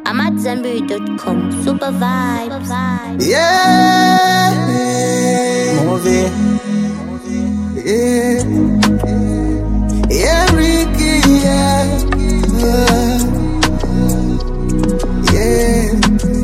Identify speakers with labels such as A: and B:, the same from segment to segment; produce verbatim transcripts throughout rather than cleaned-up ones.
A: I'm at Zenberry dot com. Super vibes.
B: Yeah, movie. Yeah, yeah, Ricky. Yeah, yeah.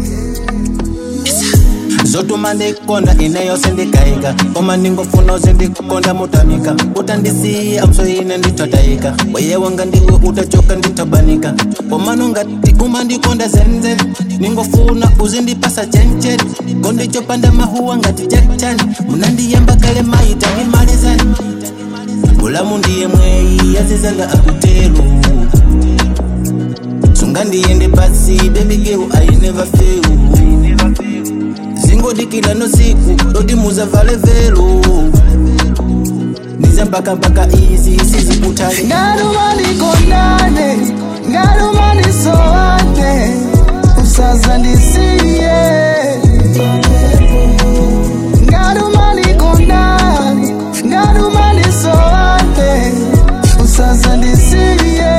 C: Zoto mande konda inayo sendikaika Koma ningo funo zendi kukonda mutamika Utandisi amso ine nditotaika Weye wanga ndiwe utachoka nditobanika Komano ngati umandi konda zenze Ningo funa uzindi pasa chenche Konde chopanda mahuwa ngati chachani Munandi yamba kale maita ni malizani Mulamu ndiye mwei yazizanga akutelu Sungandi yende basi baby girl I never fail Zingo dikila no siku, dodi muza vale velo Niza mpaka mpaka easy, sisi kutari
B: Ngarumani kondane, ngarumani soate Usaza ndisiye Ngarumani kondane, ngarumani soate Usaza ndisiye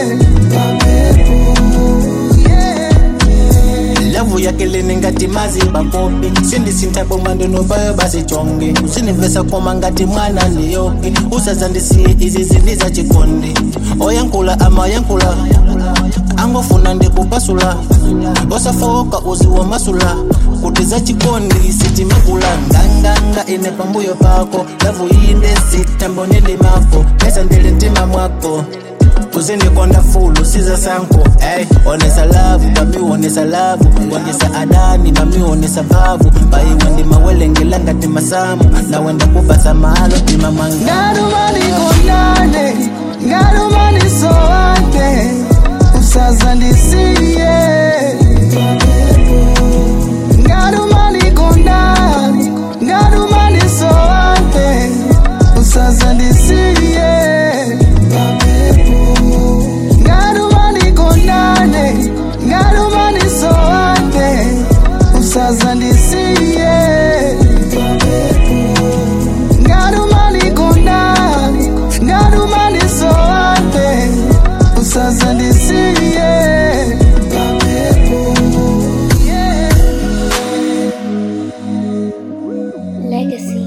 C: Lavu ya kelene ngati mazi bakopi Sindi sintabo mando no bayo basi chonge Usini vesa koma ngati mwana niyoki Usaza ndisiye izi zindiza chikondi Oyankula ama yankula Ango funa ndipo pasula Osa foka uzi wa masula Kutiza chikondi siti mekula Nganganga ine pambuyo pako Lavu inde sitambo nili mako Pesa ndili ntima mwako Kuzini konda fulu, siza sanko Ay, onesa lavu, mami onesa lavu Wangesa adani, mami onesa vavu Bai wandi mawele ngilanga tima samu Na wenda kupasa mahalo tima manga
B: Ngarumani kondane, ngarumani soate Usaza ndisiye Ngarumani kondane, ngarumani soate Usaza ndisiye Ngarumani kondane, ngarumani soate Usaza ndisiye Ngarumani kondane, ngarumani soate Usaza ndisiye
A: Legacy.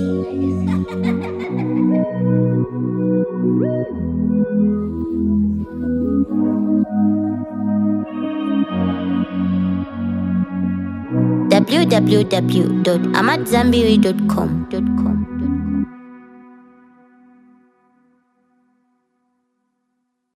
A: w w w dot amat zenberry dot com